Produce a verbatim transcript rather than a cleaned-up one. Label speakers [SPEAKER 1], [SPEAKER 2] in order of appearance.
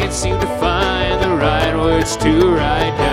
[SPEAKER 1] can't seem to find the right words to write down.